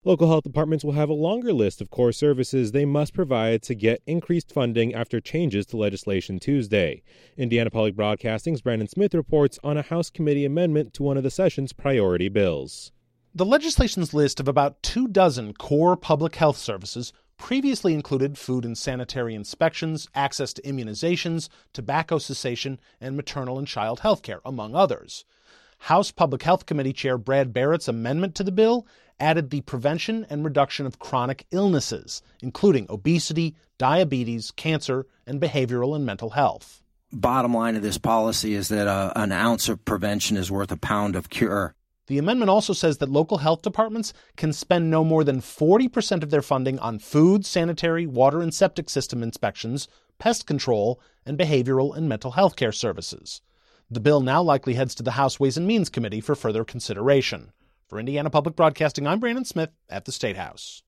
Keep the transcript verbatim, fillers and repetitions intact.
Local health departments will have a longer list of core services they must provide to get increased funding after changes to legislation Tuesday. Indiana Public Broadcasting's Brandon Smith reports on a House committee amendment to one of the session's priority bills. The legislation's list of about two dozen core public health services previously included food and sanitary inspections, access to immunizations, tobacco cessation, and maternal and child health care, among others. House Public Health Committee Chair Brad Barrett's amendment to the bill added the prevention and reduction of chronic illnesses, including obesity, diabetes, cancer, and behavioral and mental health. Bottom line of this policy is that uh, an ounce of prevention is worth a pound of cure. The amendment also says that local health departments can spend no more than forty percent of their funding on food, sanitary, water, and septic system inspections, pest control, and behavioral and mental health care services. The bill now likely heads to the House Ways and Means Committee for further consideration. For Indiana Public Broadcasting, I'm Brandon Smith at the State House.